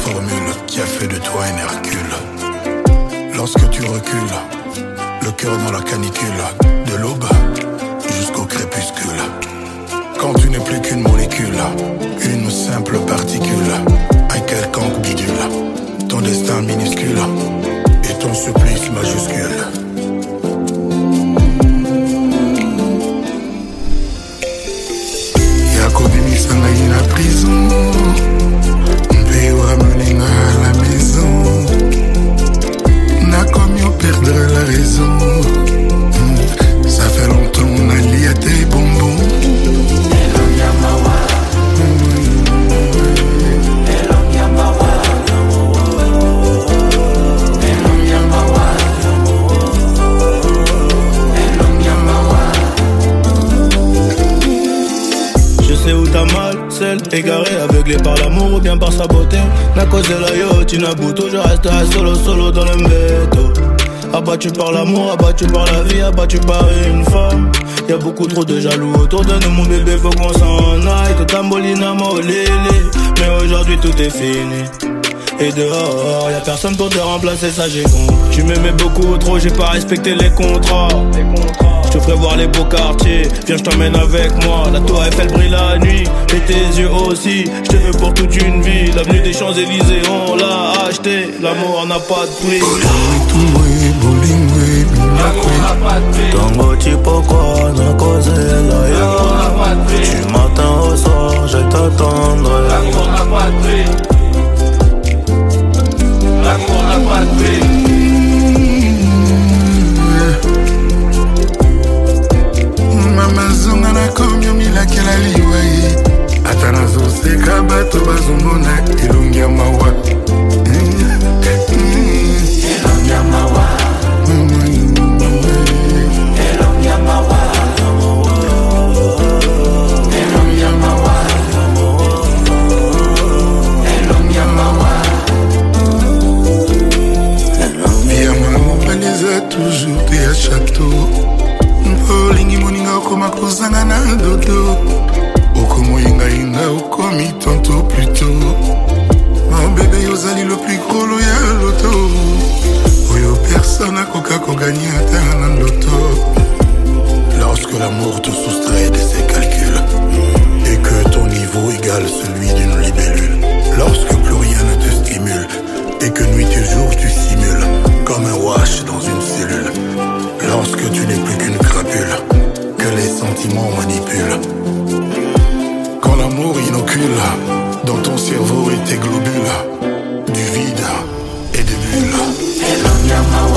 formule qui a fait de toi un Hercule. Lorsque tu recules, le cœur dans la canicule, de l'aube jusqu'au crépuscule. Quand tu n'es plus qu'une molécule, une simple particule, un quelconque bidule, ton destin minuscule et ton supplice majuscule. Yakobimisa ngai na prison, mpe ramener à la maison. N'a comme perdre la raison. Ça fait longtemps on a lié à tes bonbons. Je sais où t'as mal, celle égarée, aveuglée par l'amour ou bien par sa beauté. N'a causé la yo, Tinabuto, je resterai solo dans le mbéto. Abattu par l'amour, abattu par la vie, abattu par une femme. Y'a beaucoup trop de jaloux autour de nous, mon bébé, faut qu'on s'en aille. Te tambolina molélé, mais aujourd'hui tout est fini. Et dehors, y'a personne pour te remplacer, ça j'ai compris. Tu m'aimais beaucoup trop, j'ai pas respecté les contrats. Je te ferai voir les beaux quartiers, viens je t'emmène avec moi. La tour Eiffel brille la nuit, et tes yeux aussi. Je te veux pour toute une vie, l'avenue des Champs-Élysées on l'a acheté. L'amour n'a pas de prix. Tango Chipoko na cause la yo. Tu m'attends au soir, je t'attendrai. L'amour n'a pas de prix. L'amour n'a pas de prix. Mama zonga na komi omilakela liwai. Ata nazoseka bato bazomona elongi ya mawa. Elongi ya mawa. Elongi ya mawa. Elongi ya mawa. Elongi ya mawa. Via mobali eza toujours te ya château. Olingi moninga okoma kozanga na dodo. Okomoyengayenga okomi tanto plutôt. Mon bébé ozali le plus gros lo ya loto. Oyo personne akoka kogagner ata na loto. Lorsque l'amour te soustrait de ses calculs et que ton niveau égale celui d'une libellule. Lorsque plus rien ne te stimule et que nuit et jour tu simules comme un wash dans une cellule. Lorsque tu n'es plus qu'une crapule que les sentiments manipulent. Quand l'amour inocule dans ton cerveau et tes globules du vide et des bulles.